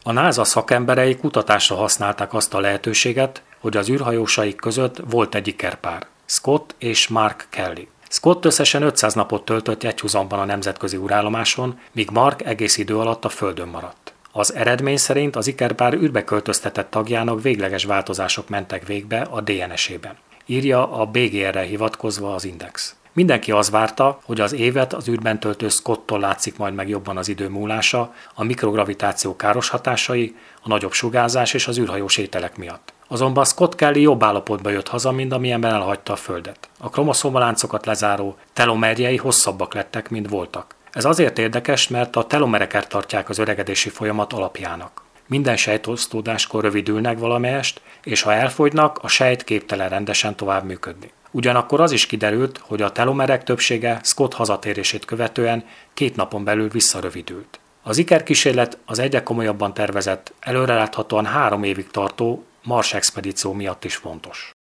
A NASA szakemberei kutatásra használták azt a lehetőséget, hogy az űrhajósaik között volt egy ikerpár, Scott és Mark Kelly. Scott összesen 500 napot töltött jegyhuzamban a nemzetközi űrállomáson, míg Mark egész idő alatt a Földön maradt. Az eredmény szerint az ikerpár űrbe költöztetett tagjának végleges változások mentek végbe a DNS-ében. Írja a BGR-re hivatkozva az Index. Mindenki az várta, hogy az évet az űrben töltő Scotttól látszik majd meg jobban az idő múlása, a mikrogravitáció káros hatásai, a nagyobb sugárzás és az űrhajós ételek miatt. Azonban Scott Kelly jobb állapotba jött haza, mint amilyenben elhagyta a Földet. A kromoszómaláncokat lezáró telomerjei hosszabbak lettek, mint voltak. Ez azért érdekes, mert a telomereket tartják az öregedési folyamat alapjának. Minden sejtosztódáskor rövidülnek valamelyest, és ha elfogynak, a sejt képtelen rendesen tovább működni. Ugyanakkor az is kiderült, hogy a telomerek többsége Scott hazatérését követően 2 napon belül visszarövidült. Az ikerkísérlet az egyre komolyabban tervezett, előreláthatóan 3 évig tartó Mars expedíció miatt is fontos.